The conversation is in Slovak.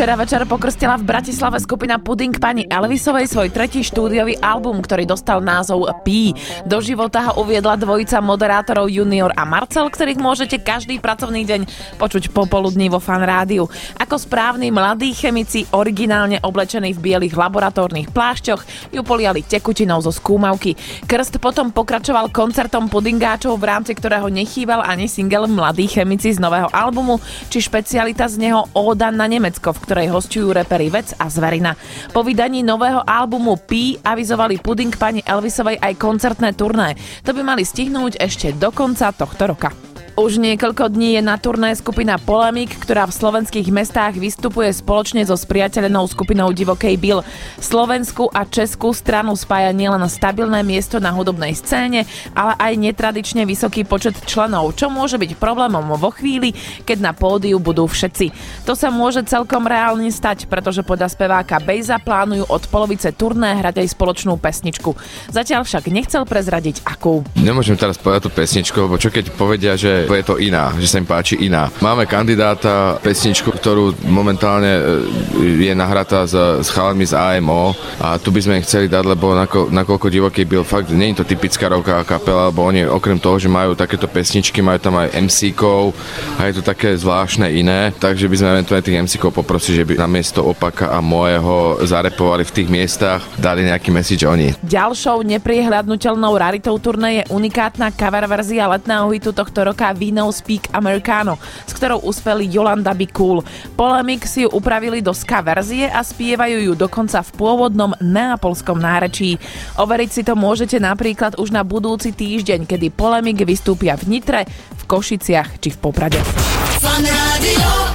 Včera večer pokrstila v Bratislave skupina Pudding pani Elvisovej svoj tretí štúdiový album, ktorý dostal názov Pi. Do života ho uviedla dvojica moderátorov Junior a Marcel, ktorých môžete každý pracovný deň počuť popoludní vo Fan rádiu. Ako správni mladí chemici, originálne oblečení v bielých laboratórnych plášťoch, ju poliali tekutinou zo skúmavky. Krst potom pokračoval koncertom pudingáčov, v rámci ktorého nechýbal ani single Mladí chemici z nového albumu, či špecialita z neho Óda na Nemecko, v ktorej hosťujú reperi Vec a Zverina. Po vydaní nového albumu Pi avizovali Pudding pani Elvisovej aj koncertné turné. To by mali stihnúť ešte do konca tohto roka. Už niekoľko dní je na turné skupina Polemik, ktorá v slovenských mestách vystupuje spoločne so spriateľenou skupinou Divokej Bill. Slovensku a českú stranu spája nielen stabilné miesto na hudobnej scéne, ale aj netradične vysoký počet členov, čo môže byť problémom vo chvíli, keď na pódiu budú všetci. To sa môže celkom reálne stať, pretože podľa speváka Bejza plánujú od polovice turné hrať aj spoločnú pesničku. Zatiaľ však nechcel prezradiť akú. Nemôžem teraz povedať tú pesničku, lebo čo keď povedia, že je to iná, že sa im páči iná. Máme kandidáta pesničku, ktorú momentálne je nahratá s chalami z AMO a tu by sme ich chceli dať, lebo nakoľko Divoký Bill fakt nie je to typická rocková kapela, lebo oni okrem toho, že majú takéto pesničky, majú tam aj MC-kov a je to také zvláštne iné, takže by sme eventuálne tých MC-kov poprosili, že by namiesto Opaka a Mojeho zarepovali v tých miestach, dali nejaký message oni. Ďalšou nepriehľadnutelnou raritou turné je unikátna cover verzia letného hitu tohto roka We No Speak Americano, s ktorou uspeli Yolanda Be Cool. Polemik si ju upravili do ska verzie a spievajú ju dokonca v pôvodnom neapolskom nárečí. Overiť si to môžete napríklad už na budúci týždeň, kedy Polemik vystúpia v Nitre, v Košiciach či v Poprade.